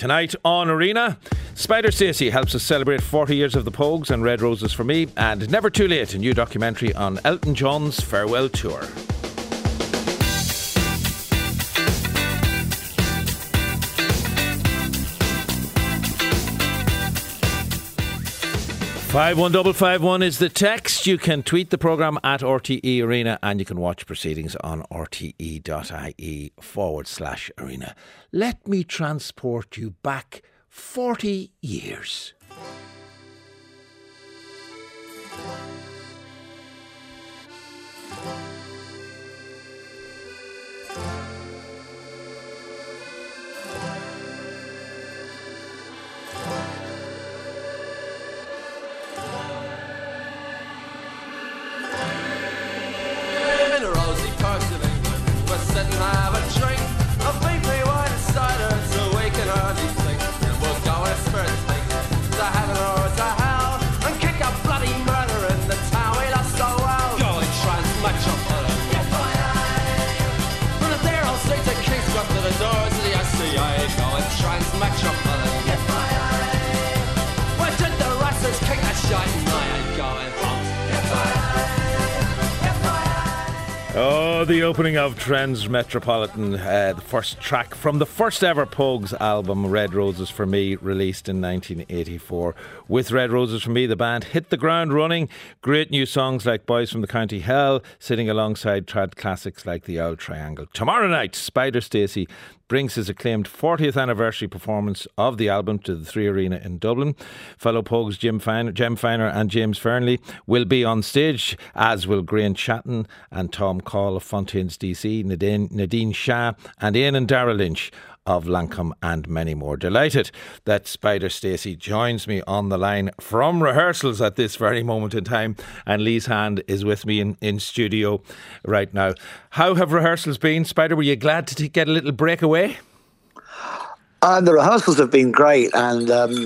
Tonight on Arena, Spider Stacey helps us celebrate 40 years of the Pogues and Red Roses for Me, and Never Too Late, a new documentary on Elton John's farewell tour. Five one 551 is the text. You can tweet the programme at RTE Arena, and you can watch proceedings on rte.ie/arena. Let me transport you back 40 years. Oh, the opening of Trans Metropolitan, the first track from the first ever Pogues album, Red Roses for Me, released in 1984. With Red Roses for Me, the band hit the ground running. Great new songs like Boys from the County Hell, sitting alongside trad classics like The Owl Triangle. Tomorrow night, Spider Stacey brings his acclaimed 40th anniversary performance of the album to the Three Arena in Dublin. Fellow Pogues Jem Finer and James Fearnley will be on stage, as will Graham Chatton and Tom Call of Fontaines DC, Nadine Shah and Ian and Dara Lynch of Lancome, and many more. Delighted that Spider Stacey joins me on the line from rehearsals at this very moment in time, and Lee's Hand is with me in studio right now. How have rehearsals been, Spider? Were you glad to get a little break away? The rehearsals have been great, and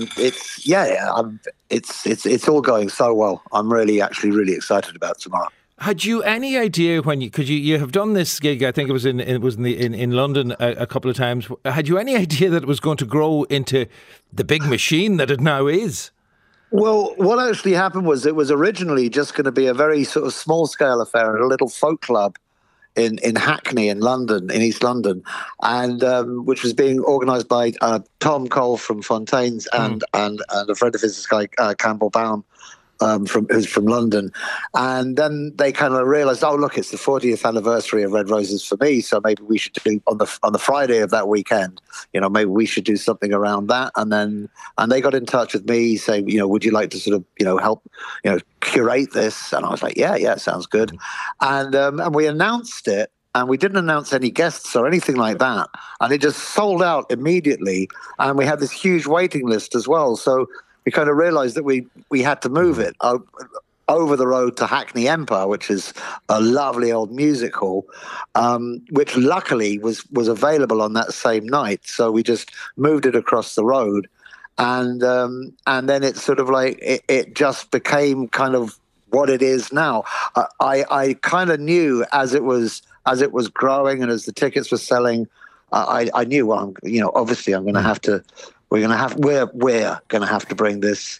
it's all going so well. I'm really excited about tomorrow. Had you any idea when you have done this gig? I think it was in London a couple of times. Had you any idea that it was going to grow into the big machine that it now is? Well, what actually happened was it was originally just going to be a very sort of small scale affair at a little folk club in Hackney in London, in East London, and which was being organised by Tom Cole from Fontaines and a friend of his, this guy Campbell Baum. Who's from London, and then they kind of realised, oh look, it's the 40th anniversary of Red Roses for Me, so maybe we should do on the Friday of that weekend. Maybe we should do something around that. And they got in touch with me saying, would you like to sort of help curate this? And I was like, yeah, sounds good. And we announced it. And we didn't announce any guests or anything like that. And it just sold out immediately. And we had this huge waiting list as well. So we kind of realised that we had to move it over the road to Hackney Empire, which is a lovely old music hall, which luckily was available on that same night. So we just moved it across the road, and then it's sort of like it just became kind of what it is now. I kind of knew as it was growing and as the tickets were selling, I knew, well, obviously I'm going to have to. We're going to have to bring this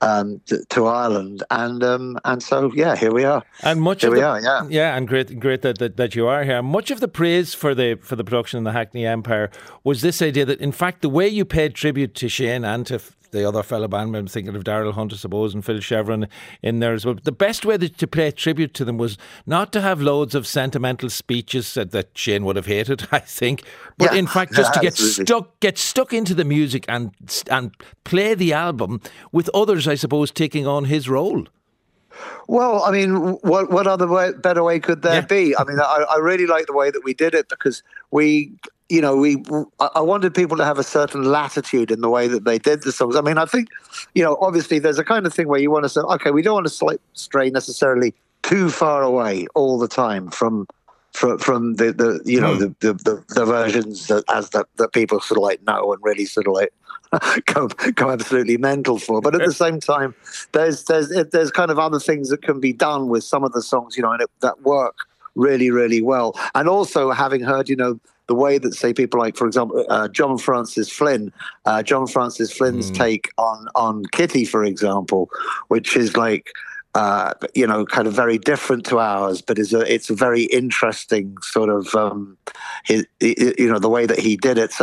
to Ireland, and so here we are. And and great that you are here. Much of the praise for the production in the Hackney Empire was this idea that, in fact, the way you paid tribute to Shane and to the other fellow band members, thinking of Daryl Hunt, I suppose, and Phil Chevron in there as well. The best way to pay tribute to them was not to have loads of sentimental speeches that Shane would have hated, I think, but in fact just to get stuck into the music and play the album with others, I suppose, taking on his role. Well, I mean, what other better way could there be? I mean, I really like the way that we did it, because I wanted people to have a certain latitude in the way that they did the songs. I mean, I think, obviously there's a kind of thing where you want to say, okay, we don't want to stray necessarily too far away all the time from the versions that people sort of like know and really sort of like go absolutely mental for. But at the same time, there's kind of other things that can be done with some of the songs, that work really, really well. And also having heard, the way that, say, people like, for example, John Francis Flynn's take on Kitty, for example, which is like, kind of very different to ours, but it's a very interesting sort of the way that he did it.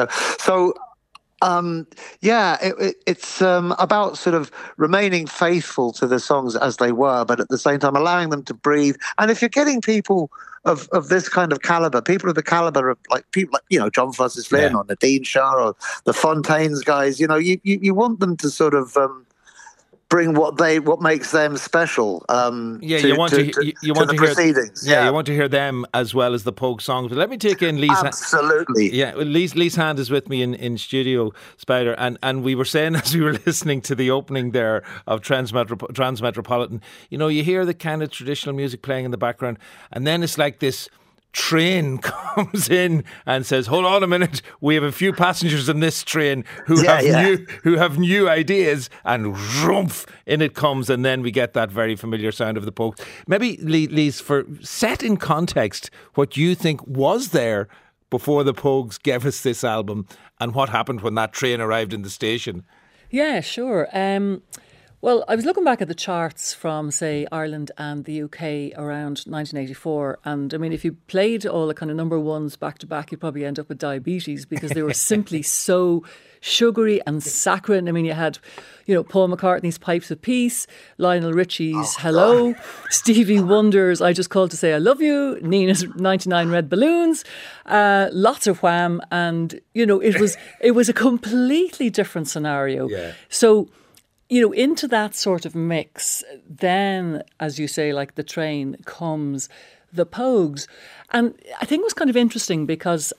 It's about sort of remaining faithful to the songs as they were, but at the same time allowing them to breathe. And if you're getting people of this kind of caliber, people of the caliber of like people like, John Francis Flynn or Nadine Shah or the Fontaines guys, you want them to sort of bring what makes them special. You want to hear proceedings. You want to hear them as well as the Pogue songs. But let me take in Lee's. Absolutely. Lee's hand is with me in studio, Spider, and we were saying as we were listening to the opening there of Transmetropolitan, you hear the kind of traditional music playing in the background, and then it's like this train comes in and says, hold on a minute, we have a few passengers in this train who have new ideas, and rumph, in it comes, and then we get that very familiar sound of the Pogues. Maybe, Lise, for set in context what you think was there before the Pogues gave us this album and what happened when that train arrived in the station. Yeah, sure. Well, I was looking back at the charts from, say, Ireland and the UK around 1984. And I mean, if you played all the kind of number ones back to back, you'd probably end up with diabetes because they were simply so sugary and saccharine. I mean, you had, Paul McCartney's Pipes of Peace, Lionel Richie's Hello, Stevie Wonder's I Just Called to Say I Love You, Nina's 99 Red Balloons, lots of Wham. And, it was a completely different scenario. Yeah. So, into that sort of mix, then, as you say, like the train comes the Pogues. And I think it was kind of interesting because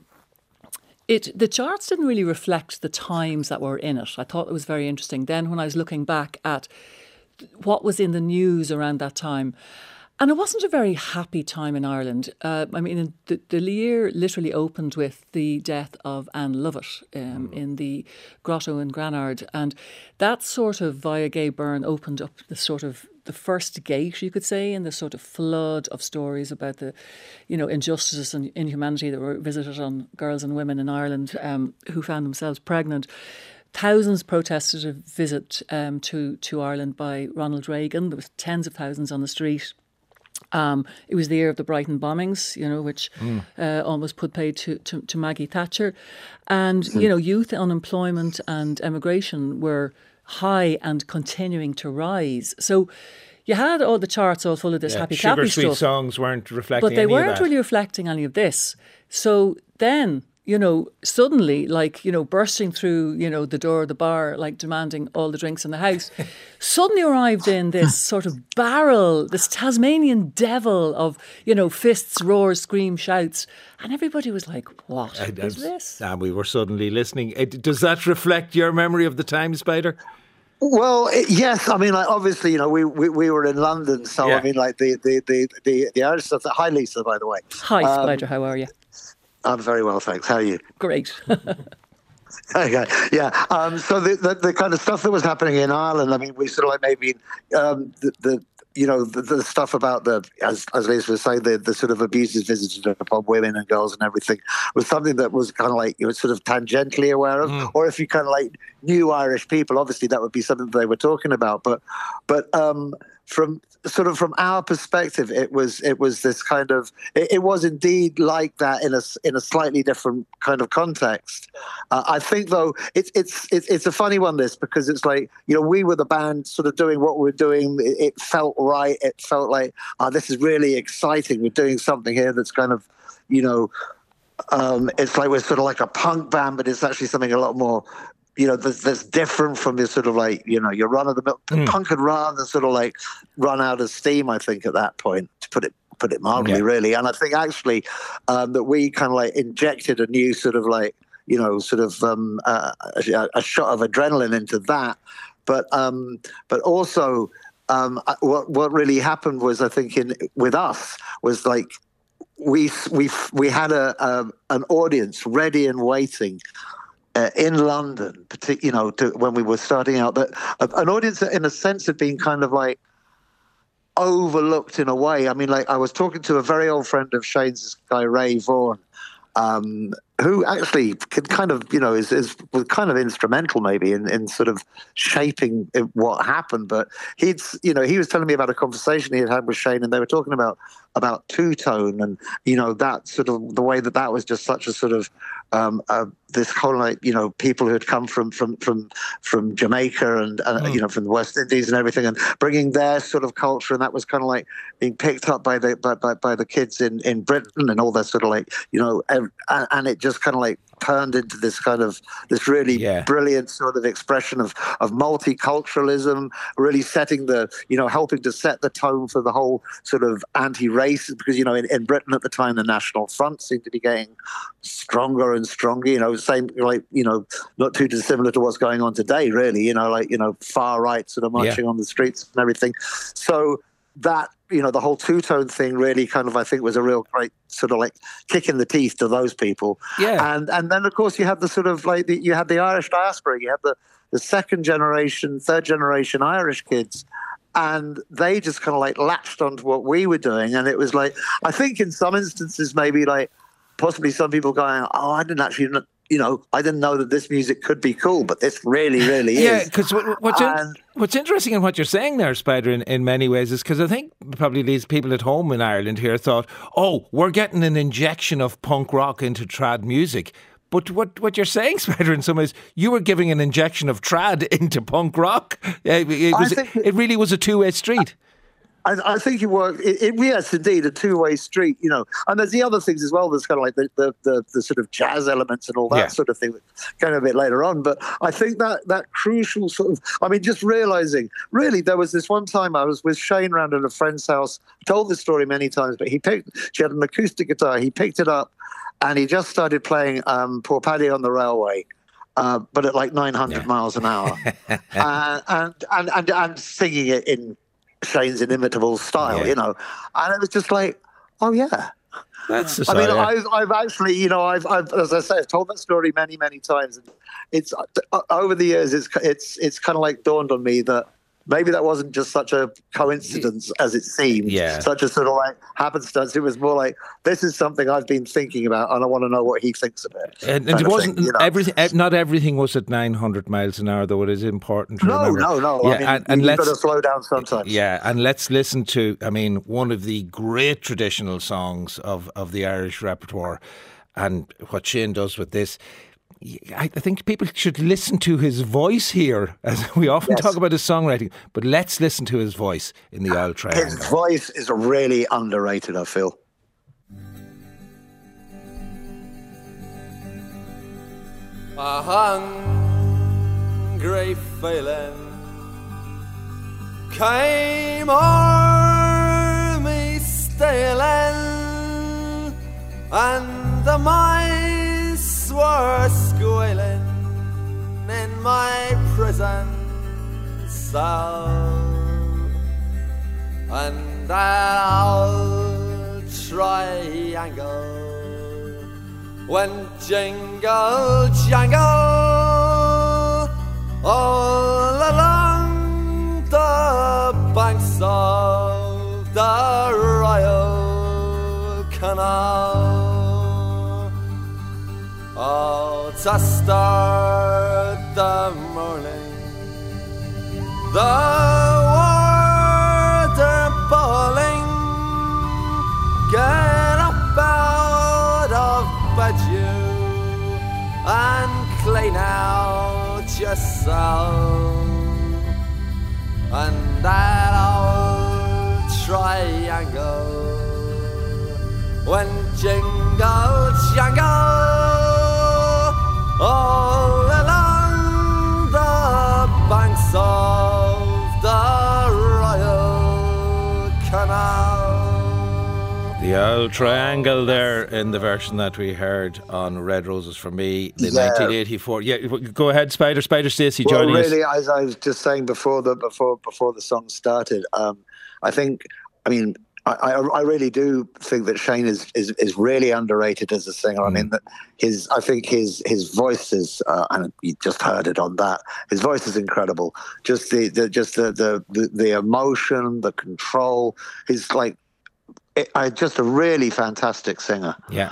the charts didn't really reflect the times that were in it. I thought it was very interesting. Then when I was looking back at what was in the news around that time, and it wasn't a very happy time in Ireland. The year literally opened with the death of Anne Lovett in the grotto in Granard. And that sort of, via Gay Byrne, opened up the first gate, you could say, in the sort of flood of stories about the, injustices and inhumanity that were visited on girls and women in Ireland who found themselves pregnant. Thousands protested a visit to Ireland by Ronald Reagan. There was tens of thousands on the street. It was the year of the Brighton bombings, which almost put paid to Maggie Thatcher. And, youth unemployment and emigration were high and continuing to rise. So you had all the charts all full of this happy, clappy stuff. Sugar-sweet songs weren't reflecting but they any of weren't that. really reflecting any of this. So then, suddenly, bursting through, the door of the bar, like demanding all the drinks in the house, suddenly arrived in this sort of barrel, this Tasmanian devil of, fists, roars, screams, shouts. And everybody was like, what is this? And we were suddenly listening. Does that reflect your memory of the time, Spider? Well, yes. I mean, like, obviously, we were in London, so I mean, like the Irish stuff. Hi, Lisa, by the way. Hi, Spider. How are you? I'm very well, thanks. How are you? Great. Okay, yeah. So the kind of stuff that was happening in Ireland, I mean, we sort of like maybe the stuff about as Lisa was saying, the sort of abuses visited upon women and girls and everything was something that was kind of like you were sort of tangentially aware of. Or if you kind of like knew Irish people, obviously that would be something that they were talking about. But from our perspective, it was this kind of it was indeed like that in a slightly different kind of context. I think though it's a funny one, this, because it's like we were the band sort of doing what we were doing. It felt right. It felt like this is really exciting. We're doing something here that's kind of it's like we're sort of like a punk band, but it's actually something a lot more. That's different from this sort of like, your run of the mill. Punk had run and sort of like run out of steam, I think, at that point, to put it mildly, really. And I think actually that we kind of like injected a new sort of like, a shot of adrenaline into that. But also what really happened was, I think, with us was like we had an audience ready and waiting. In London, when we were starting out, that an audience that, in a sense, had been kind of like overlooked in a way. I mean, like I was talking to a very old friend of Shane's, this guy Ray Vaughan, who actually could kind of, was kind of instrumental maybe in sort of shaping what happened. But he was telling me about a conversation he had with Shane, and they were talking about two-tone, and that sort of the way that was just such a sort of this whole people who had come from Jamaica and from the West Indies and everything, and bringing their sort of culture, and that was kind of like being picked up by the kids in Britain and all that sort of and it just kind of like turned into this really brilliant sort of expression of multiculturalism, really setting helping to set the tone for the whole sort of anti-race, because in Britain at the time the National Front seemed to be getting stronger and stronger, same not too dissimilar to what's going on today, really, far right sort of marching on the streets and everything. So that the whole two-tone thing really kind of, I think, was a real great sort of like kick in the teeth to those people. Yeah. And then of course you had the sort of you had the Irish diaspora, you had the second generation, third generation Irish kids, and they just kind of like latched onto what we were doing. And it was like, I think in some instances maybe like possibly some people going, oh, I didn't actually I didn't know that this music could be cool, but this really, really is. Yeah, because what's interesting in what you're saying there, Spider, in many ways, is because I think probably these people at home in Ireland here thought, oh, we're getting an injection of punk rock into trad music. But what you're saying, Spider, in some ways, you were giving an injection of trad into punk rock. It really was a two-way street. I think it worked. Yes, indeed, a two-way street, And there's the other things as well. There's kind of like the sort of jazz elements and all that sort of thing that came a bit later on. But I think that crucial sort of, just realizing, really, there was this one time I was with Shane round at a friend's house. I told this story many times, but she had an acoustic guitar. He picked it up and he just started playing Poor Paddy on the Railway. But at like 900 miles an hour, and singing it in Shane's inimitable style, and it was just like, oh yeah. That's I mean, I've actually, I've as I say, I've told that story many, many times, and it's over the years, it's kind of like dawned on me that maybe that wasn't just such a coincidence as it seemed, such a sort of like happenstance. It was more like, this is something I've been thinking about and I want to know what he thinks of it. And it wasn't everything, not everything was at 900 miles an hour, though. It is important to remember. No. Yeah, you've got to slow down sometimes. Yeah, and let's listen to, one of the great traditional songs of the Irish repertoire, and what Shane does with this. I think people should listen to his voice here, as we often talk about his songwriting, but let's listen to his voice in the Old Triangle. His voice is really underrated, I feel. A hungry feeling came o'er me stealing, and the mice were squealing in my prison cell, and that old triangle went jingle jangle all along the banks of the Royal Canal. Oh, to start the morning, the water boiling, get up out of bed you and clean out yourself, and that old triangle when jingle jangle all along the banks of the Royal Canal. The Old Triangle there in the version that we heard on Red Roses for Me, the 1984. Yeah, go ahead, Spider Stacey joining us. Well, really, as I was just saying before the song started, I really do think that Shane is really underrated as a singer. I mean, that I think his voice is, and you just heard it on that. His voice is incredible. Just the emotion, the control. His just a really fantastic singer. Yeah,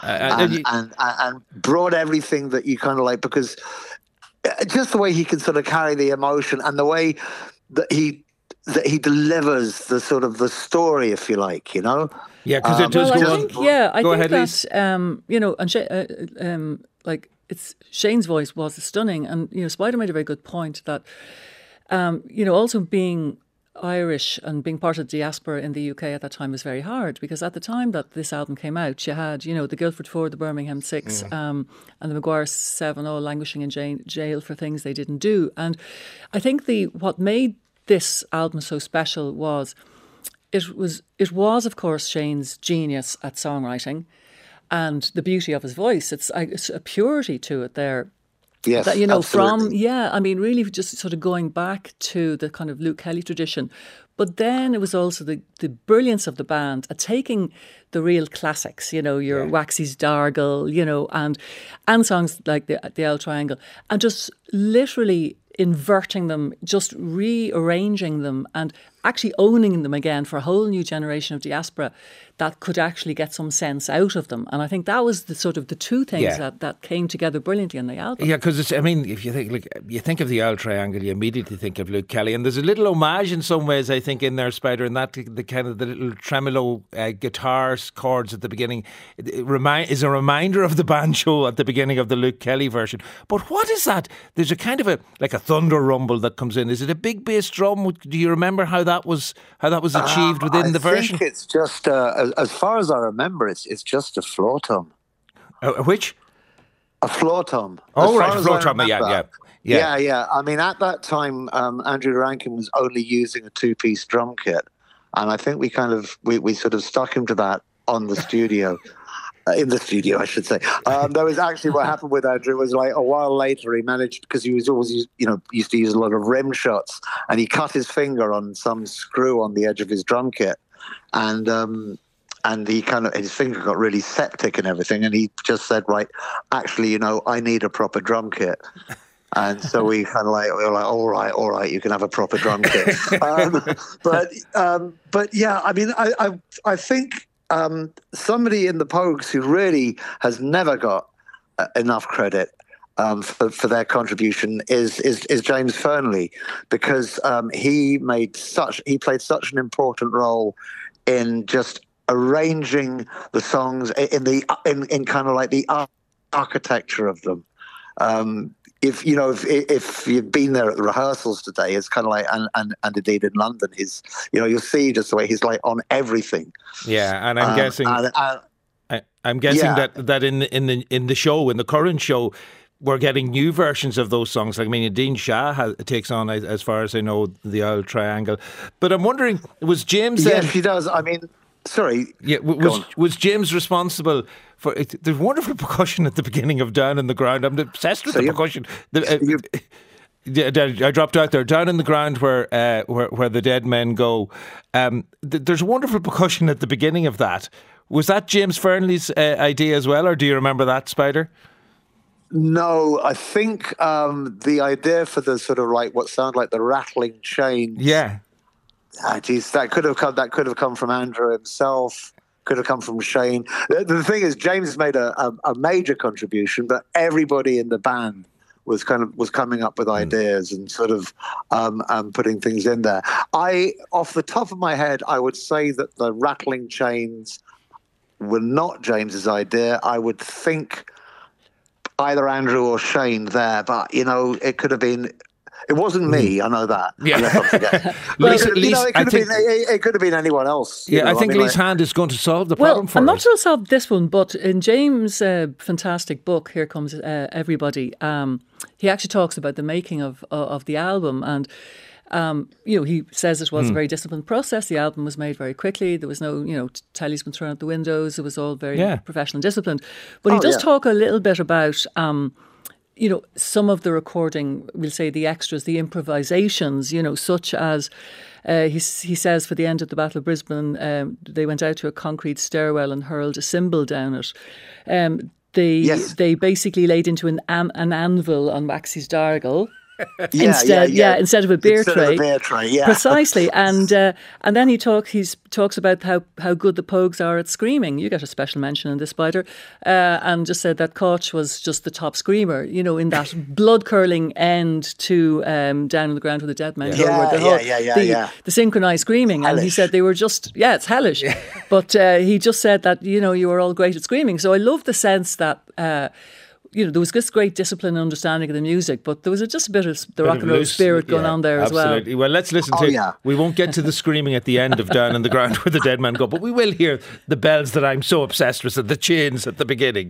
and brought everything that you kind of like, because just the way he can sort of carry the emotion and the way that he delivers the sort of the story, if you like, you know. Yeah, because it does go on. I Go think ahead, Lise. that you know, and like it's Shane's voice was stunning, and you know, Spider made a very good point that you know, also being Irish and being part of the diaspora in the UK at that time was very hard, because at the time that this album came out, you had, you know, the Guildford Four, the Birmingham Six, and the Maguire Seven all languishing in jail for things they didn't do. And I think what made this album so special was it was of course Shane's genius at songwriting and the beauty of his voice. It's a purity to it there. Yes, that, you know, absolutely. I mean, really just sort of going back to the kind of Luke Kelly tradition. But then it was also the brilliance of the band at taking the real classics, you know, your Waxy's Dargle, you know, and songs like the L Triangle, and just literally inverting them, just rearranging them and actually owning them again for a whole new generation of diaspora that could actually get some sense out of them. And I think that was the sort of the two things that came together brilliantly on the album. Yeah, because I mean, if you think of the L Triangle, you immediately think of Luke Kelly, and there's a little homage in some ways, I think, in there, Spider, and that the kind of the little tremolo guitar chords at the beginning is a reminder of the banjo at the beginning of the Luke Kelly version. But what is that? There's a kind of a thunder rumble that comes in. Is it a big bass drum? Do you remember how that was achieved within the version? I think it's just, as far as I remember, it's just a floor tom. Which? A floor tom. Oh, right, a floor tom. Yeah. I mean, at that time, Andrew Rankin was only using a two-piece drum kit, and I think we sort of stuck him to that on the studio. In the studio, I should say. There was actually what happened with Andrew was like a while later he managed, because he was always used to use a lot of rim shots, and he cut his finger on some screw on the edge of his drum kit, and he his finger got really septic and everything, and he just said, right, actually, you know, I need a proper drum kit. And so we were like, all right, you can have a proper drum kit. But yeah, I mean, I think. Somebody in the Pogues who really has never got enough credit for their contribution is James Fearnley, because he played such an important role in just arranging the songs in kind of like the architecture of them. If you've been there at the rehearsals today, it's kind of like, and indeed in London, you'll see just the way he's like on everything. Yeah, and I'm guessing, I'm guessing that in the show, in the current show, we're getting new versions of those songs. Like, I mean, Dean Shah takes on, as far as I know, the Old Triangle. But I'm wondering, was James? Yes, he does. I mean. Sorry. Yeah, was James responsible for it? There's wonderful percussion at the beginning of Down in the Ground. I'm obsessed with the percussion. I dropped out there. Down in the Ground, where the dead men go. There's wonderful percussion at the beginning of that. Was that James Fearnley's idea as well, or do you remember that, Spider? No, I think the idea for the sort of like what sound like the rattling chains. Yeah. That could have come from Andrew himself. Could have come from Shane. The thing is, James made a major contribution, but everybody in the band was coming up with ideas and sort of putting things in there. Off the top of my head, I would say that the rattling chains were not James's idea. I would think either Andrew or Shane there, but you know, it could have been. It wasn't me, I know that. Yeah. Let's not forget. It could have been anyone else. Yeah, I think Lee's hand is going to solve the problem for us. I'm not sure to solve this one, but in James' fantastic book, Here Comes Everybody, he actually talks about the making of the album, and he says it was a very disciplined process. The album was made very quickly. There was no, telly's been thrown out the windows. It was all very professional and disciplined. But he does talk a little bit about some of the recording, we'll say the extras, the improvisations, such as he says for the end of the Battle of Brisbane, they went out to a concrete stairwell and hurled a cymbal down it. They basically laid into an anvil on Waxy's Dargle. instead of a beer tray. Yeah. Precisely. And then he talks about how good the Pogues are at screaming. You get a special mention in this, Spider. And just said that Koch was just the top screamer, in that blood-curdling end to Down on the Ground with the Dead Men. The synchronised screaming. Hellish. And he said they were just, it's hellish. Yeah. But he just said that, you were all great at screaming. So I love the sense that... there was this great discipline and understanding of the music, but there was just a bit of the rock and roll spirit going on there absolutely. as well. Well, let's listen to we won't get to the screaming at the end of Down on the Ground where the Dead Man Go, but we will hear the bells that I'm so obsessed with, the chains at the beginning.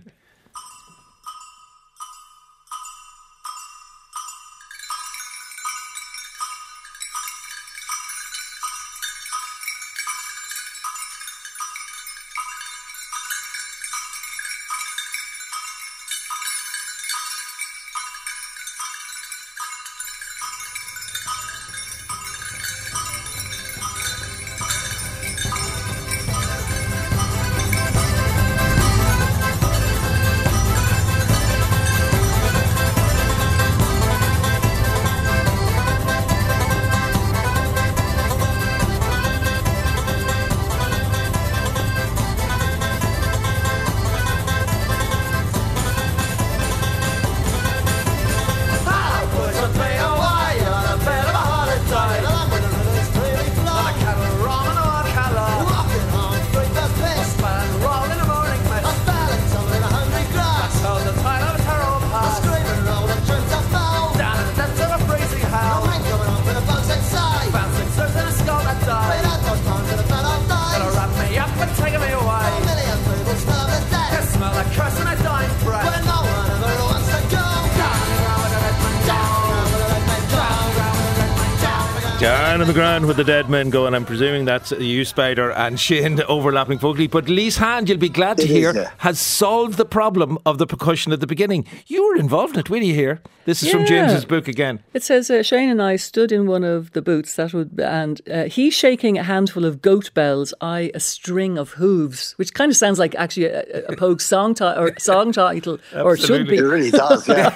Down on the Ground with the Dead Men Go, and I'm presuming that's you, Spider, and Shane overlapping vocally. But Lee's hand, you'll be glad to hear, has solved the problem of the percussion at the beginning. You were involved in it, will you hear? This is from James's book again. It says, Shane and I stood in one of the booths, and he shaking a handful of goat bells, I a string of hooves, which kind of sounds like actually a Pogue song title, or it should be. It really does, yeah.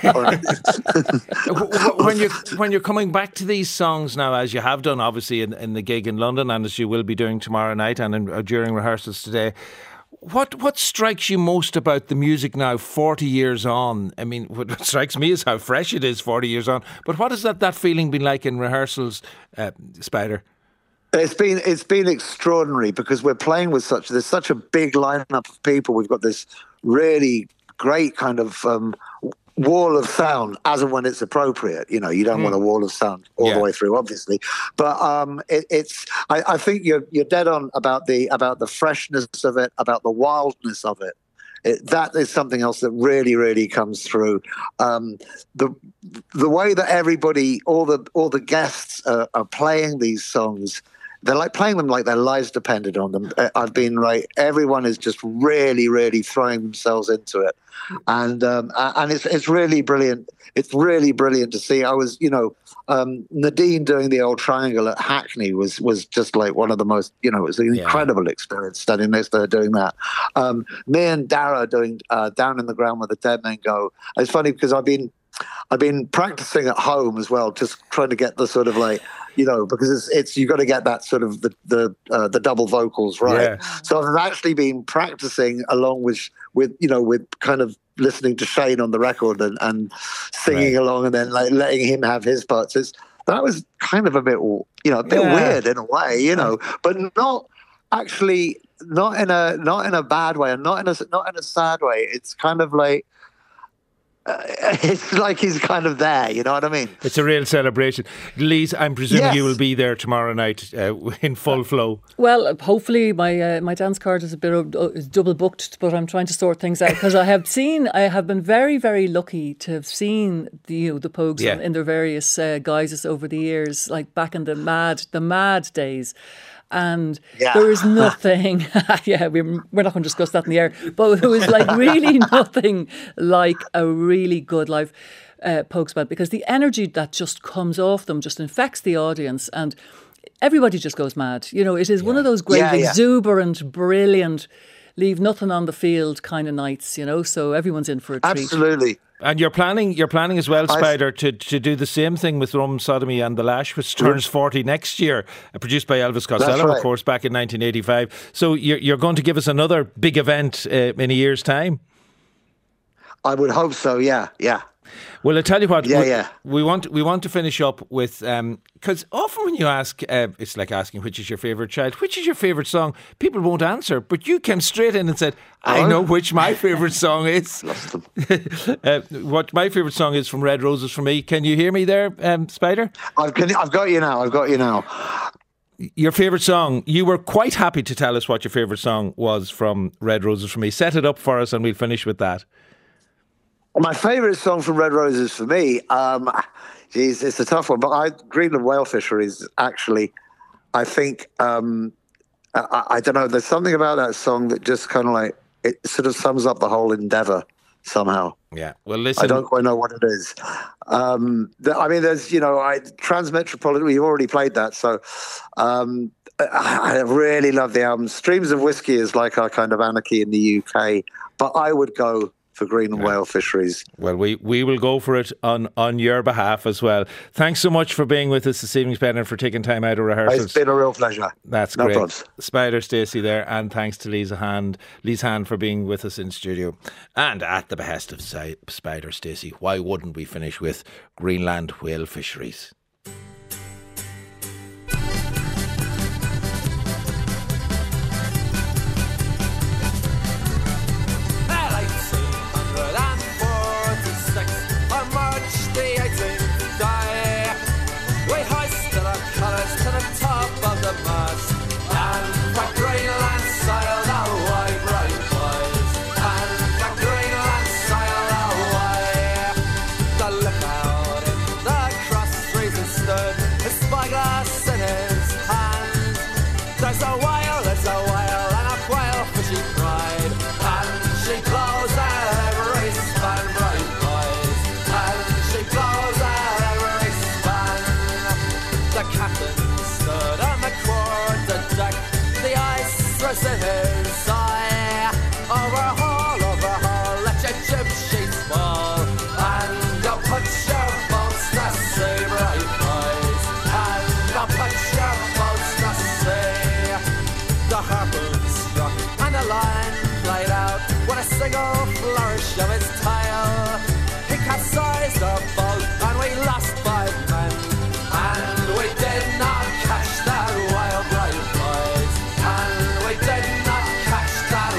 when you're coming back to these songs now, as you have done obviously in the gig in London, and as you will be doing tomorrow night and during rehearsals today, what strikes you most about the music now 40 years on? I mean, what strikes me is how fresh it is 40 years on, but what has that feeling been like in rehearsals, Spider? It's been extraordinary because we're playing with there's such a big lineup of people. We've got this really great kind of wall of sound as and when it's appropriate. You don't want a wall of sound all the way through, obviously. But I think you're dead on about the freshness of it, about the wildness of it. That is something else that really, really comes through. The way that everybody, all the guests are playing these songs. They're like playing them like their lives depended on them. I've been everyone is just really, really throwing themselves into it, and it's really brilliant. It's really brilliant to see. I was, Nadine doing the old triangle at Hackney was just like one of the most, it was an incredible experience standing next to her doing that. Me and Dara doing Down in the Ground with the Dead Men Go. It's funny because I've been practicing at home as well, just trying to get the sort of because it's you've got to get that sort of the double vocals right. Yeah. So I've actually been practicing along with kind of listening to Shane on the record and singing along, and then letting him have his parts. That was kind of a bit weird in a way, but not actually not in a bad way and not in a sad way. It's kind of like. It's like he's kind of there, you know what I mean? It's a real celebration. Lise, I'm presuming you will be there tomorrow night in full flow. Well, hopefully my dance card is is double booked, but I'm trying to sort things out because I have been very, very lucky to have seen the Pogues in their various guises over the years, like back in the mad days. And there is nothing, we're not going to discuss that in the air, but there was really nothing like a really good live Pogues band, because the energy that just comes off them just infects the audience and everybody just goes mad. It is one of those great exuberant, brilliant leave nothing on the field kind of nights, you know, so everyone's in for a treat. Absolutely. And you're planning as well, Spider, to do the same thing with Rum, Sodomy and the Lash, which turns 40 next year, produced by Elvis Costello, right. of course, back in 1985. So you're going to give us another big event in a year's time? I would hope so, yeah. Well, I tell you what, Yeah. we want to finish up with, because often when you ask, it's like asking which is your favourite child, which is your favourite song, people won't answer, but you came straight in and said, I know which my favourite song is. What my favourite song is from Red Roses for Me. Can you hear me there, Spider? I've got you now. Your favourite song, you were quite happy to tell us what your favourite song was from Red Roses for Me. Set it up for us and we'll finish with that. My favourite song from Red Roses for me, it's a tough one, but Greenland Whale Fisheries, actually, I think, I don't know, there's something about that song that just kind of like, it sort of sums up the whole endeavour somehow. Yeah, well, listen. I don't quite know what it is. There's, Transmetropolitan, we've already played that, so I really love the album. Streams of Whiskey is like our kind of Anarchy in the UK, but I would go for Greenland Whale Fisheries. Well, we will go for it on your behalf as well. Thanks so much for being with us this evening, Spider, and for taking time out of rehearsals. It's been a real pleasure. That's no great. Problems. Spider Stacey there, and thanks to Lee's Hand for being with us in studio. And at the behest of Spider Stacey, why wouldn't we finish with Greenland Whale Fisheries? Of its tail, he capsized the boat and we lost 5 men, and we did not catch that whale, bright boys, and we did not catch that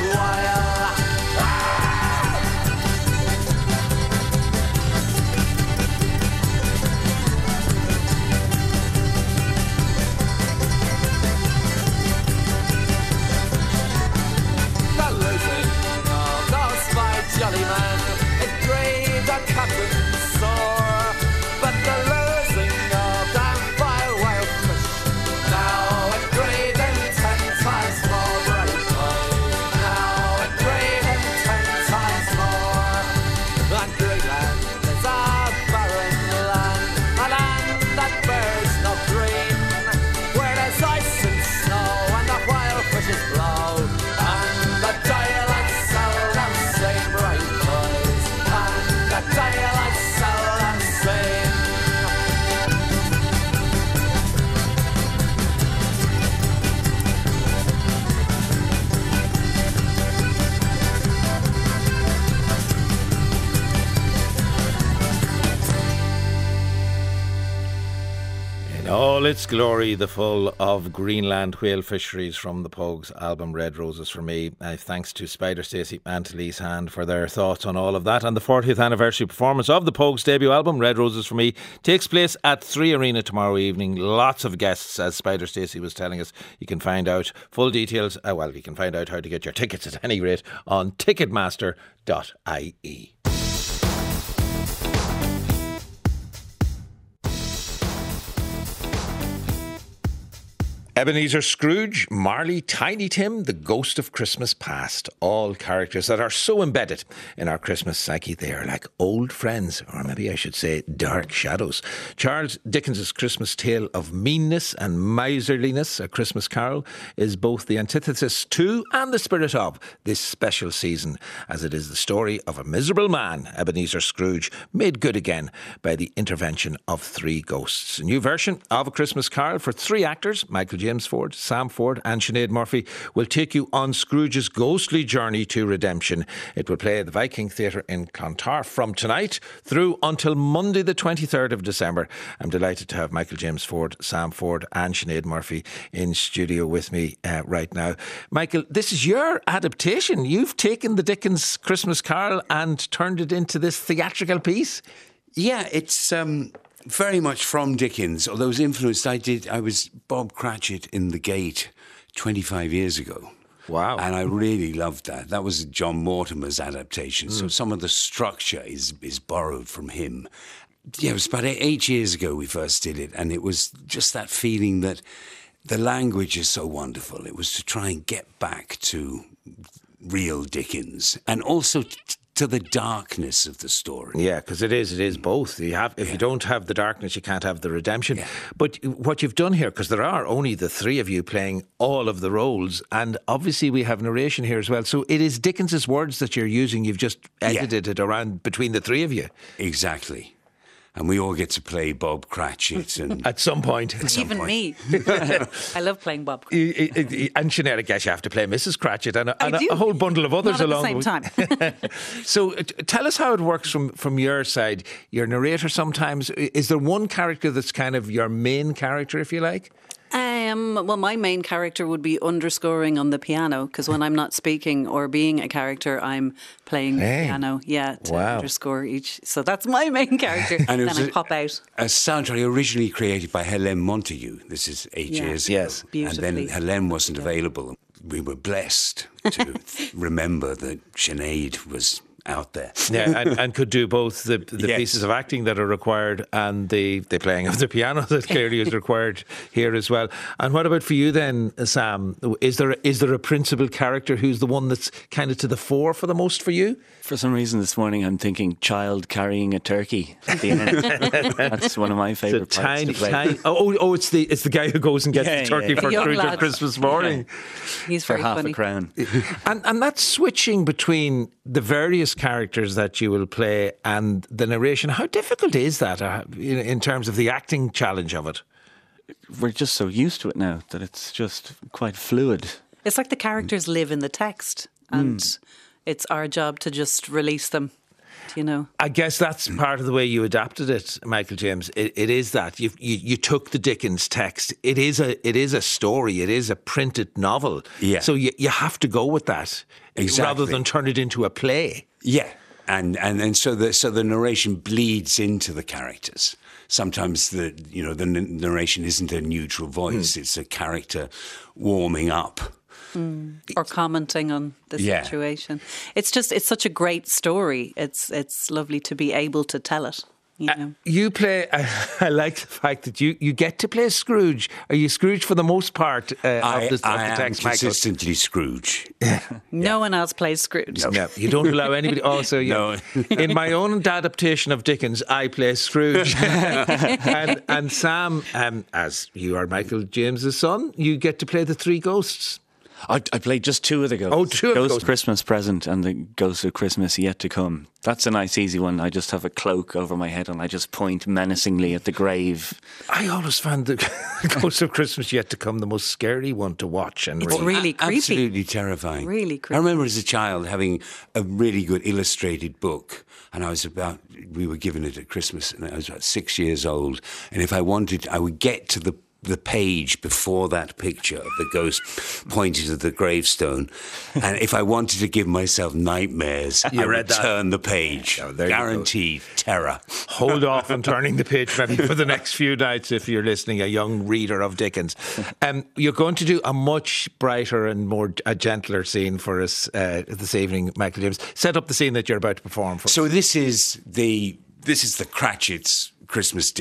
The losing of those 5 jolly men, it grieved the captain sore, but the losing of that vile whale fish, now it grieved him 10 times more, bright boys, now it grieved him 10 times more. And Greenland is a barren land, a land that bears no green, where there's ice and snow and the whale fishes blow, and the daylight seldom seen, bright boys, and the daylight seldom seen. In all its glory, the full of Greenland Whale Fisheries from the Pogues album Red Roses for Me. Thanks to Spider Stacey and to Lee's Hand for their thoughts on all of that. And the 40th anniversary performance of the Pogues debut album Red Roses for Me takes place at 3 Arena tomorrow evening. Lots of guests, as Spider Stacey was telling us. You can find out full details, you can find out how to get your tickets at any rate on ticketmaster.ie. Ebenezer Scrooge, Marley, Tiny Tim, the Ghost of Christmas Past. All characters that are so embedded in our Christmas psyche. They are like old friends, or maybe I should say dark shadows. Charles Dickens' Christmas tale of meanness and miserliness, A Christmas Carol, is both the antithesis to and the spirit of this special season, as it is the story of a miserable man, Ebenezer Scrooge, made good again by the intervention of three ghosts. A new version of A Christmas Carol for three actors, Michael James Ford, Sam Ford and Sinead Murphy, will take you on Scrooge's ghostly journey to redemption. It will play at the Viking Theatre in Clontarf from tonight through until Monday the 23rd of December. I'm delighted to have Michael James Ford, Sam Ford and Sinead Murphy in studio with me right now. Michael, this is your adaptation. You've taken the Dickens Christmas Carol and turned it into this theatrical piece. Yeah, it's very much from Dickens, although it was influenced. I was Bob Cratchit in The Gate 25 years ago. Wow. And I really loved that. That was John Mortimer's adaptation. So some of the structure is borrowed from him. Yeah, it was about 8 years ago we first did it. And it was just that feeling that the language is so wonderful. It was to try and get back to real Dickens and also to the darkness of the story. Yeah, because it is both. If you don't have the darkness, you can't have the redemption. Yeah. But what you've done here, because there are only the three of you playing all of the roles, and obviously we have narration here as well. So it is Dickens's words that you're using. You've just edited it around between the three of you. Exactly. And we all get to play Bob Cratchit. And at some point. Even me. I love playing Bob. And Sinead, I guess you have to play Mrs. Cratchit and a whole bundle of others along. Not at the same time. So tell us how it works from your side. Your narrator sometimes. Is there one character that's kind of your main character, if you like? Well, my main character would be underscoring on the piano, because when I'm not speaking or being a character, I'm playing the piano, to underscore each. So that's my main character. And then I pop out. A soundtrack originally created by Helene Montagu. This is 8 years ago. Yes. And then Helene wasn't available. We were blessed to remember that Sinead was out there. Yeah, and could do both the pieces of acting that are required and the playing of the piano that clearly is required here as well. And what about for you then, Sam? Is there a principal character who's the one that's kind of to the fore for the most for you? For some reason this morning I'm thinking child carrying a turkey at the end. That's one of my favourite parts to play. It's the guy who goes and gets the turkey for Scrooge on Christmas morning. He's for very half funny. a crown. And that's switching between the various characters that you will play and the narration. How difficult is that in terms of the acting challenge of it? We're just so used to it now that it's just quite fluid. It's like the characters live in the text, and it's our job to just release them, you know. I guess that's part of the way you adapted it, Michael James. It is that you took the Dickens text. It is a story. It is a printed novel. Yeah. So you have to go with that rather than turn it into a play. Yeah. And so the narration bleeds into the characters. Sometimes the narration isn't a neutral voice; it's a character warming up. Or commenting on the situation. It's such a great story. It's lovely to be able to tell it. You know? You play. I like the fact that you get to play Scrooge. Are you Scrooge for the most part of the text, Michael? Consistently Scrooge. No one else plays Scrooge. No, you don't allow anybody. Also, No. In my own adaptation of Dickens, I play Scrooge, and Sam, as you are Michael James's son, you get to play the three ghosts. I played just two of the ghosts. Oh, two of the ghosts. Christmas Present and the Ghost of Christmas Yet to Come. That's a nice easy one. I just have a cloak over my head and I just point menacingly at the grave. I always found the Ghost of Christmas Yet to Come the most scary one to watch and It's read. really creepy. Absolutely terrifying. Really creepy. I remember as a child having a really good illustrated book, and we were given it at Christmas, and I was about 6 years old. And if I wanted, I would get to the page before that picture of the ghost pointing at the gravestone, and if I wanted to give myself nightmares, I would turn the page. Oh, Guaranteed terror. Hold off on turning the page maybe for the next few nights if you're listening, a young reader of Dickens. You're going to do a much brighter and a gentler scene for us this evening, Michael James. Set up the scene that you're about to perform for. So this is the Cratchits' Christmas dinner.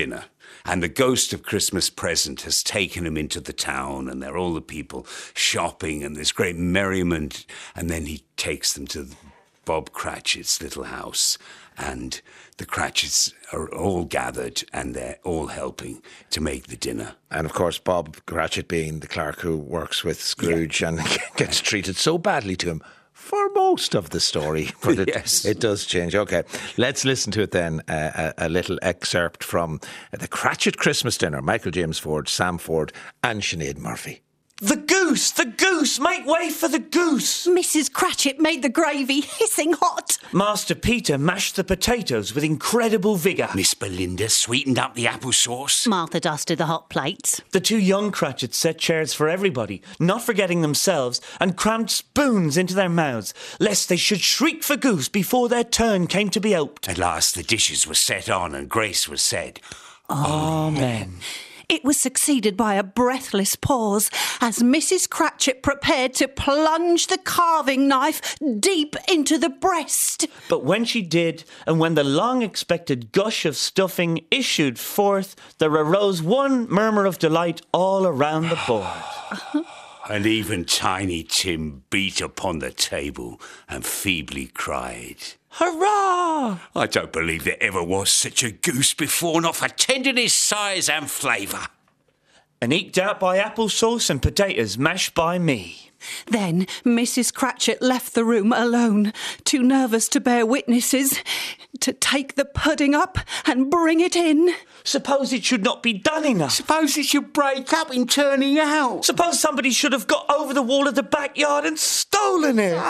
And the ghost of Christmas Present has taken him into the town, and there are all the people shopping and there's great merriment. And then he takes them to Bob Cratchit's little house, and the Cratchits are all gathered and they're all helping to make the dinner. And of course, Bob Cratchit being the clerk who works with Scrooge and gets treated so badly to him for most of the story, but it does change. Okay, let's listen to it then, a little excerpt from the Cratchit Christmas Dinner. Michael James Ford, Sam Ford and Sinead Murphy. The goose, make way for the goose. Mrs. Cratchit made the gravy hissing hot. Master Peter mashed the potatoes with incredible vigour. Miss Belinda sweetened up the applesauce. Martha dusted the hot plates. The two young Cratchits set chairs for everybody, not forgetting themselves, and crammed spoons into their mouths, lest they should shriek for goose before their turn came to be oped. At last the dishes were set on and grace was said. Amen. It was succeeded by a breathless pause as Mrs. Cratchit prepared to plunge the carving knife deep into the breast. But when she did, and when the long-expected gush of stuffing issued forth, there arose one murmur of delight all around the board. And even Tiny Tim beat upon the table and feebly cried, Hurrah! I don't believe there ever was such a goose before, not for tenderness, size and flavour. And eked out by applesauce and potatoes mashed by me. Then Mrs. Cratchit left the room alone, too nervous to bear witnesses, to take the pudding up and bring it in. Suppose it should not be done enough. Suppose it should break up in turning out. Suppose somebody should have got over the wall of the backyard and stolen it.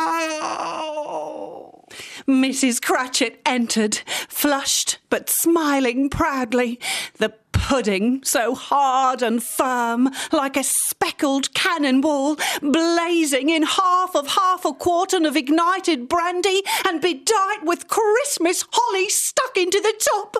Mrs. Cratchit entered, flushed but smiling proudly. The pudding, so hard and firm, like a speckled cannonball, blazing in half a quartern of ignited brandy and bedight with Christmas holly stuck into the top.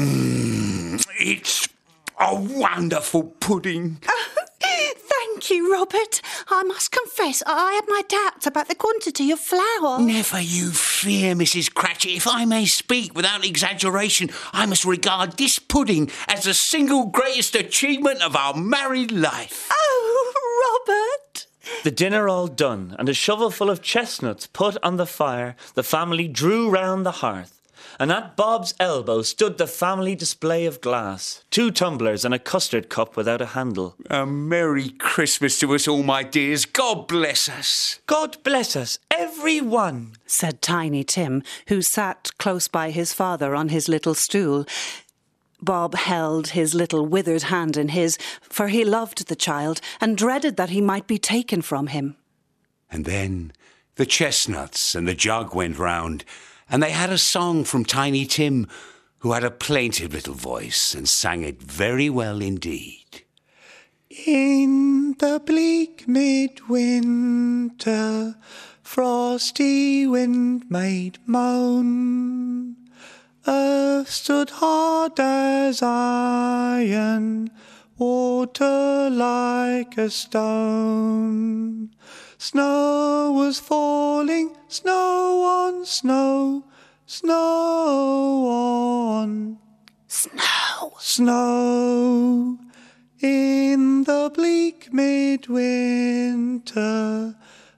It's a wonderful pudding. Thank you, Robert. I must confess, I had my doubts about the quantity of flour. Never you fear, Mrs. Cratchit. If I may speak without exaggeration, I must regard this pudding as the single greatest achievement of our married life. Oh, Robert! The dinner all done, and a shovelful of chestnuts put on the fire, the family drew round the hearth. And at Bob's elbow stood the family display of glass, 2 tumblers and a custard cup without a handle. A Merry Christmas to us all, my dears. God bless us. God bless us, every one, said Tiny Tim, who sat close by his father on his little stool. Bob held his little withered hand in his, for he loved the child and dreaded that he might be taken from him. And then the chestnuts and the jug went round, and they had a song from Tiny Tim, who had a plaintive little voice and sang it very well indeed. In the bleak midwinter, frosty wind made moan. Earth stood hard as iron, water like a stone. Snow was falling, snow on snow, snow on Snow. snow. In the bleak midwinter,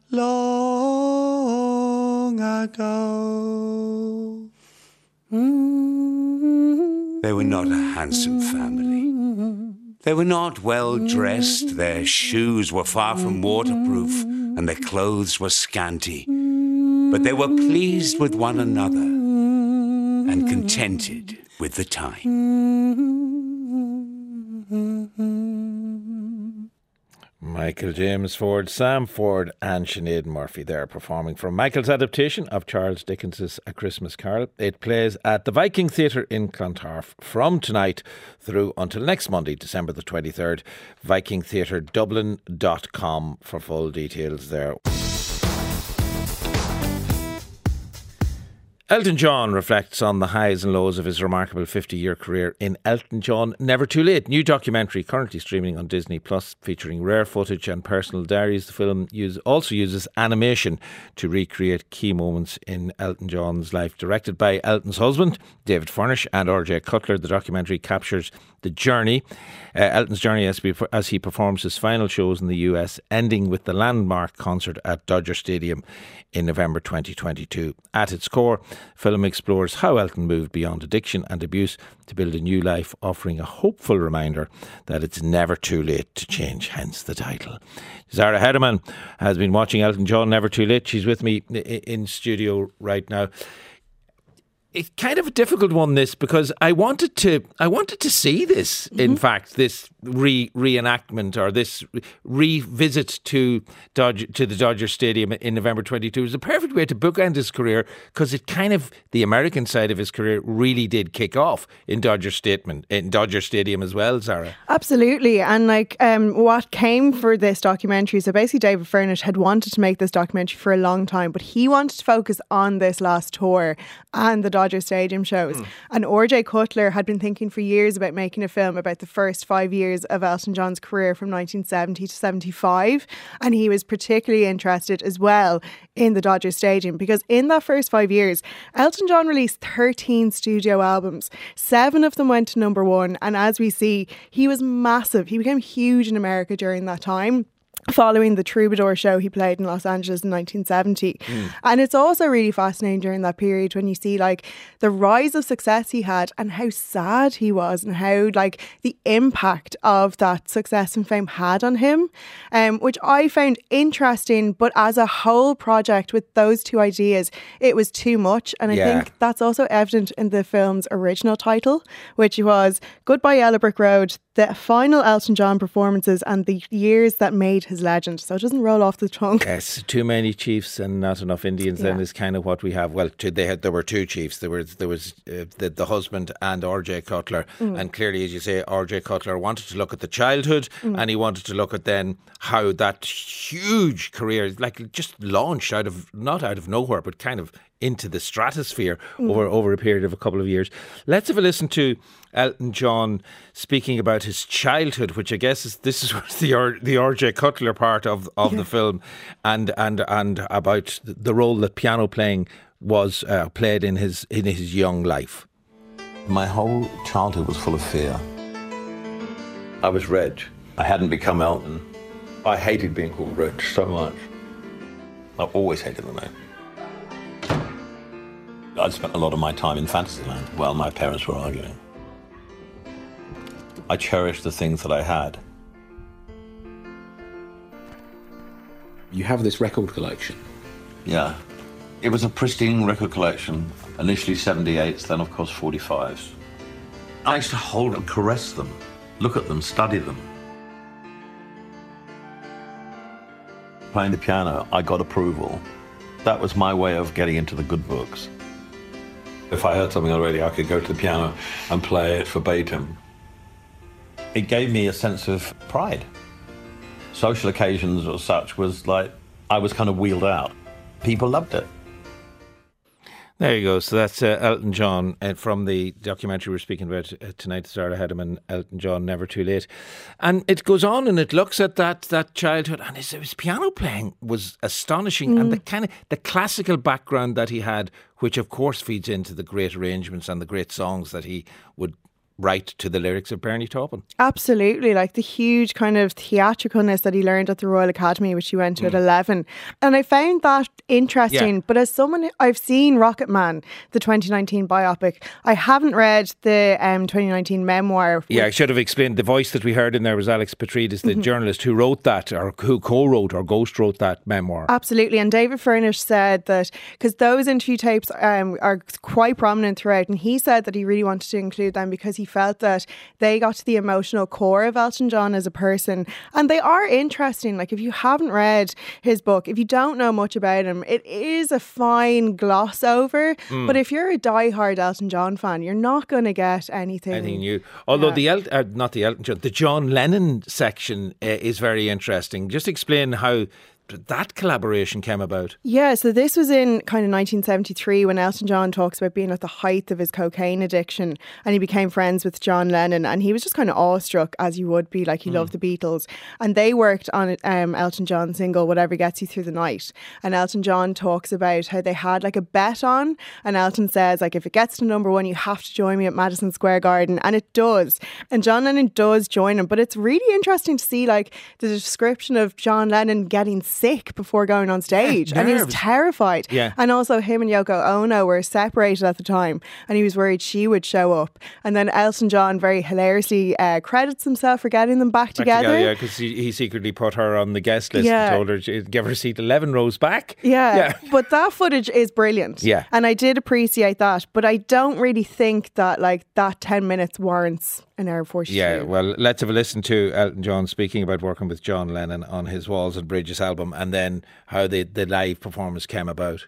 long ago. They were not a handsome family. They were not well dressed, their shoes were far from waterproof, and their clothes were scanty. But they were pleased with one another and contented with the time. Michael James Ford, Sam Ford and Sinead Murphy there performing from Michael's adaptation of Charles Dickens's A Christmas Carol. It plays at the Viking Theatre in Clontarf from tonight through until next Monday, December the 23rd. VikingTheatreDublin.com for full details there. Elton John reflects on the highs and lows of his remarkable 50-year career in Elton John Never Too Late. New documentary currently streaming on Disney Plus, featuring rare footage and personal diaries. The film also uses animation to recreate key moments in Elton John's life. Directed by Elton's husband, David Furnish, and RJ Cutler, the documentary captures the journey, Elton's journey as he performs his final shows in the US, ending with the landmark concert at Dodger Stadium in November 2022. At its core, the film explores how Elton moved beyond addiction and abuse to build a new life, offering a hopeful reminder that it's never too late to change, hence the title. Zara Hedeman has been watching Elton John Never Too Late. She's with me in studio right now. It's kind of a difficult one, this, because I wanted to see this. In fact, this reenactment or this revisit to the Dodger Stadium in November 22 is a perfect way to bookend his career, because it kind of, the American side of his career really did kick off in Dodger Stadium as well, Zara. Absolutely, and what came for this documentary, so basically David Furnish had wanted to make this documentary for a long time, but he wanted to focus on this last tour and the Dodger Stadium shows. And RJ Cutler had been thinking for years about making a film about the first 5 years of Elton John's career from 1970 to 75. And he was particularly interested as well in the Dodger Stadium, because in that first 5 years, Elton John released 13 studio albums. 7 of them went to number 1. And as we see, he was massive. He became huge in America during that time, following the Troubadour show he played in Los Angeles in 1970. And it's also really fascinating during that period when you see the rise of success he had and how sad he was, and how the impact of that success and fame had on him, which I found interesting. But as a whole project with those two ideas, it was too much. And I think that's also evident in the film's original title, which was Goodbye Yellow Brick Road, the final Elton John performances and the years that made his legend. So it doesn't roll off the tongue. Yes, too many chiefs and not enough Indians then is kind of what we have. Well, there were 2 chiefs. There was the husband and RJ Cutler. And clearly, as you say, RJ Cutler wanted to look at the childhood, and he wanted to look at then how that huge career just launched not out of nowhere, but kind of into the stratosphere over a period of a couple of years. Let's have a listen to Elton John speaking about his childhood, which I guess is the RJ Cutler part of the film, and about the role that piano playing was played in his young life. My whole childhood was full of fear. I was Reg. I hadn't become Elton. I hated being called Reg so much. I've always hated the name. I'd spent a lot of my time in Fantasyland while my parents were arguing. I cherished the things that I had. You have this record collection. Yeah. It was a pristine record collection. Initially 78s, then of course 45s. I used to hold and caress them, look at them, study them. Playing the piano, I got approval. That was my way of getting into the good books. If I heard something on the radio, I could go to the piano and play it verbatim. It gave me a sense of pride. Social occasions or such was I was kind of wheeled out. People loved it. There you go. So that's Elton John from the documentary we're speaking about tonight, Zara Hedeman, Elton John Never Too Late. And it goes on and it looks at that childhood, and his piano playing was astonishing, and the classical background that he had, which of course feeds into the great arrangements and the great songs that he would write to the lyrics of Bernie Taupin. Absolutely, the huge kind of theatricalness that he learned at the Royal Academy, which he went to at 11. And I found that interesting. But as someone, I've seen Rocket Man, the 2019 biopic. I haven't read the 2019 memoir. I should have explained. The voice that we heard in there was Alex Petridis, the journalist who wrote that, or who co-wrote or ghost-wrote that memoir. Absolutely. And David Furnish said that, because those interview tapes are quite prominent throughout, and he said that he really wanted to include them because he felt that they got to the emotional core of Elton John as a person, and they are interesting. If you haven't read his book, if you don't know much about him, it is a fine gloss over, but if you're a diehard Elton John fan, you're not going to get anything new. Although the John Lennon section is very interesting. Just explain how that collaboration came about. Yeah, so this was in kind of 1973 when Elton John talks about being at the height of his cocaine addiction, and he became friends with John Lennon, and he was just kind of awestruck, as you would be, like he loved the Beatles. And they worked on Elton John's single Whatever Gets You Through the Night, and Elton John talks about how they had like a bet on, and Elton says like, if it gets to number one you have to join me at Madison Square Garden, and it does, and John Lennon does join him. But it's really interesting to see like the description of John Lennon getting sick before going on stage, and he was terrified. And also him and Yoko Ono were separated at the time, and he was worried she would show up, and then Elton John very hilariously credits himself for getting them back together. Yeah, because he secretly put her on the guest list and told her to give her a seat 11 rows back. But that footage is brilliant. And I did appreciate that, but I don't really think that like that 10 minutes warrants an hour 42. Yeah, well, let's have a listen to Elton John speaking about working with John Lennon on his Walls and Bridges album, and then how the live performance came about.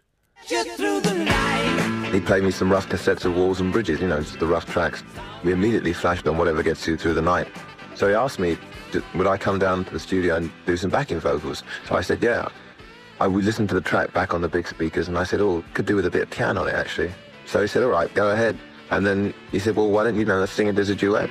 He played me some rough cassettes of Walls and Bridges, you know, just the rough tracks. We immediately flashed on Whatever Gets You Through the Night. So he asked me, would I come down to the studio and do some backing vocals? So I said, yeah. We listened to the track back on the big speakers, and I said, could do with a bit of piano on it, actually. So he said, all right, go ahead. And then he said, well, why don't you let's sing it as a duet?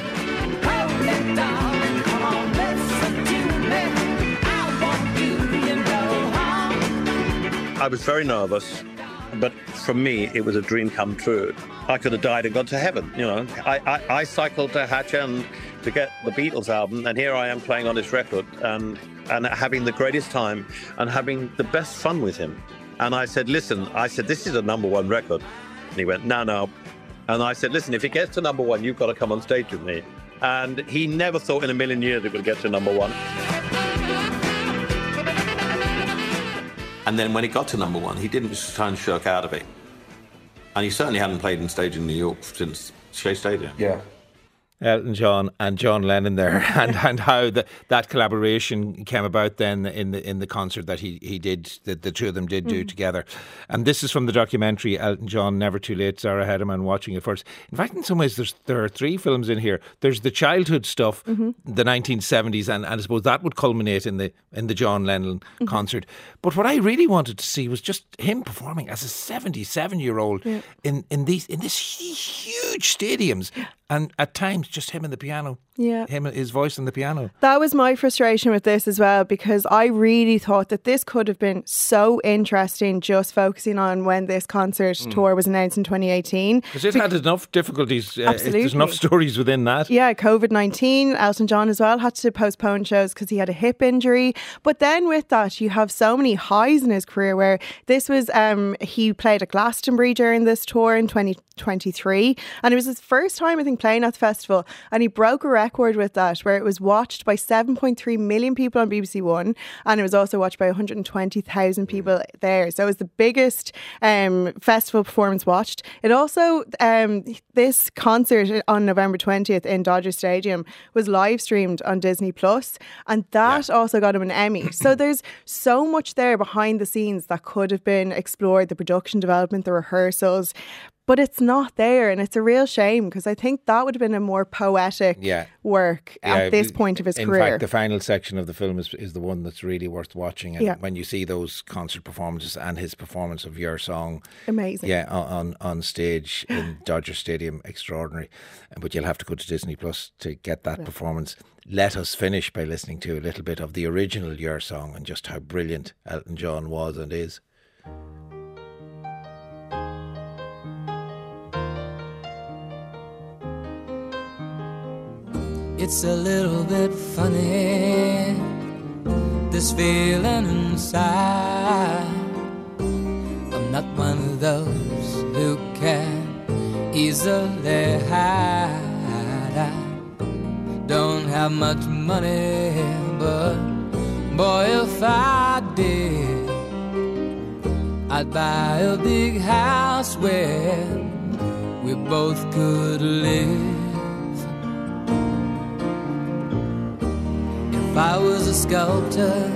I was very nervous, but for me, it was a dream come true. I could have died and gone to heaven, you know. I cycled to Hatch to get the Beatles album, and here I am playing on this record and having the greatest time and having the best fun with him. And I said, listen, this is a number one record. And he went, no. And I said, listen, if it gets to number one, you've got to come on stage with me. And he never thought in a million years it would get to number one. And then when it got to number one, he didn't just try and shirk out of it. And he certainly hadn't played on stage in New York since Shea Stadium. Yeah. Elton John and John Lennon there, and how that collaboration came about then in the concert that he did, that the two of them did do together. And this is from the documentary Elton John, Never Too Late, Sarah Hedeman watching it first. In fact, in some ways there are three films in here. There's the childhood stuff, the 1970s, and I suppose that would culminate in the John Lennon concert. But what I really wanted to see was just him performing as a 77-year-old in these huge stadiums. And at times, just him and the piano. Yeah. His voice on the piano. That was my frustration with this as well, because I really thought that this could have been so interesting just focusing on when this concert tour was announced in 2018. Because it had enough difficulties. There's enough stories within that. Yeah, COVID-19. Elton John as well had to postpone shows because he had a hip injury. But then with that, you have so many highs in his career where this was, he played at Glastonbury during this tour in 2023. And it was his first time, I think, playing at the festival. And he broke a record with that, where it was watched by 7.3 million people on BBC One, and it was also watched by 120,000 people there. So it was the biggest festival performance watched. It also, this concert on November 20th in Dodger Stadium was live streamed on Disney Plus, and that also got him an Emmy. So there's so much there behind the scenes that could have been explored, the production development, the rehearsals. But it's not there, and it's a real shame, because I think that would have been a more poetic work at this point of his career. In fact, the final section of the film is the one that's really worth watching. And when you see those concert performances and his performance of Your Song. Amazing. Yeah, on stage in Dodger Stadium, extraordinary. But you'll have to go to Disney Plus to get that performance. Let us finish by listening to a little bit of the original Your Song and just how brilliant Elton John was and is. It's a little bit funny, this feeling inside. I'm not one of those who can easily hide. I don't have much money, but boy, if I did, I'd buy a big house where we both could live. If I was a sculptor,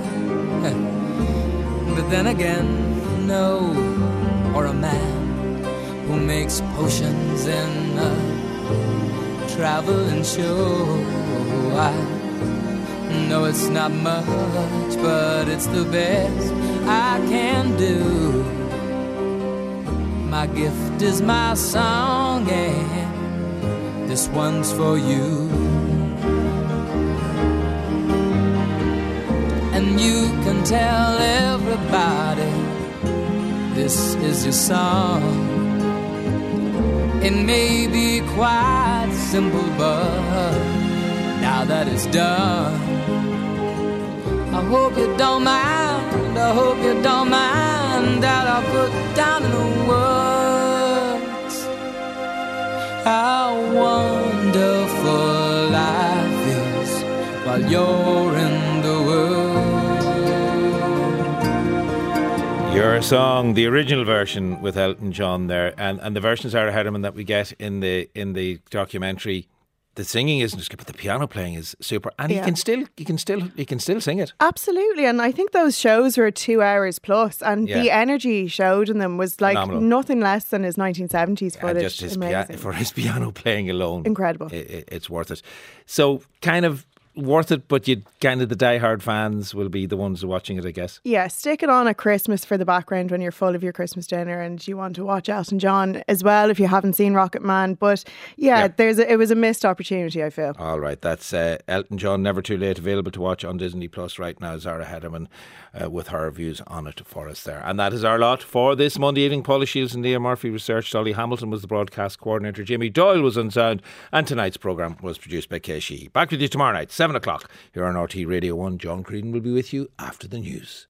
but then again, no, or a man who makes potions in a traveling show. I know it's not much, but it's the best I can do. My gift is my song, and this one's for you. And you can tell everybody this is your song. It may be quite simple, but now that it's done, I hope you don't mind, I hope you don't mind that I put down in the words how wonderful life is while you're in the world. Your song, the original version with Elton John there, and the version of Zara Hederman that we get in the documentary. The singing isn't just good, but the piano playing is super, and he can still sing it. Absolutely, and I think those shows were 2 hours plus, and the energy showed in them was like phenomenal. Nothing less than his 1970s footage. Just for his piano playing alone, incredible. It's worth it. So kind of worth it, but you kind of the diehard fans will be the ones watching it, I guess. Yeah, stick it on at Christmas for the background when you're full of your Christmas dinner and you want to watch Elton John as well if you haven't seen Rocket Man. But it was a missed opportunity, I feel. All right, that's Elton John, Never Too Late, available to watch on Disney Plus right now. Zara Hederman with her views on it for us there. And that is our lot for this Monday evening. Paula Shields and Leah Murphy researched. Dolly Hamilton was the broadcast coordinator. Jimmy Doyle was on sound. And tonight's programme was produced by Kay Sheehy. Back with you tomorrow night, 7 o'clock, here on RT Radio 1. John Creedon will be with you after the news.